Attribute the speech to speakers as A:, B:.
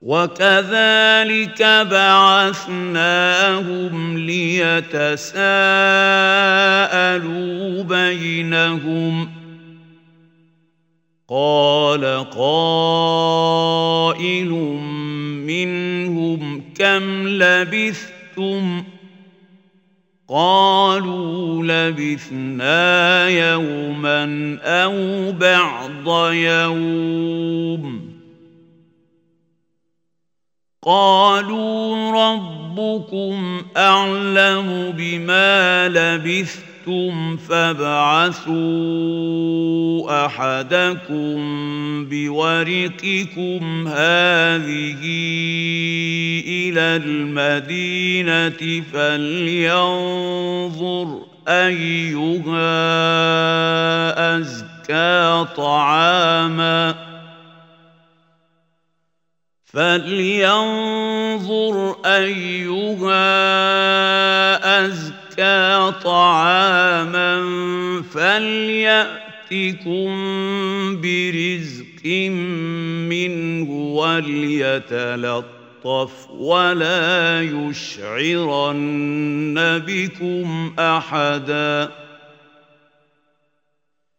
A: وكذلك بعثناهم ليتساءلوا بينهم قال قائل منهم كم لبثتم قالوا لبثنا يوما أو بعض يوم قالوا ربكم أعلم بما لبثتم فابعثوا أحدكم بورقكم هذه إلى المدينة فلينظر أيها أزكى طعاما فليأتكم برزق منه وليتلطف ولا يشعرن بكم أحدا